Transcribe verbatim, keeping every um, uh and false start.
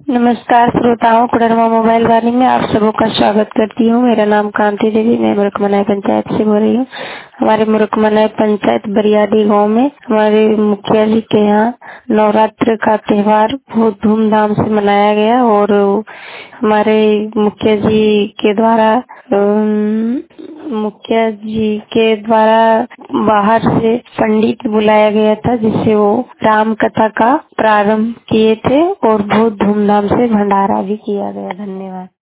नमस्कार श्रोताओं, कोडरमा मोबाइल वाणी में आप सबों का स्वागत करती हूँ। मेरा नाम कांति देवी, मैं मुरुकमनाई पंचायत से बोल रही हूँ। हमारे मुरुकमनाई पंचायत बरियाडी गांव में हमारे मुखिया जी के यहाँ नवरात्र का त्योहार बहुत धूमधाम से मनाया गया और हमारे मुखिया जी के द्वारा अम, मुखिया जी के द्वारा बाहर से पंडित बुलाया गया था, जिससे वो राम कथा का प्रारंभ किए थे और बहुत धूमधाम से भंडारा भी किया गया। धन्यवाद।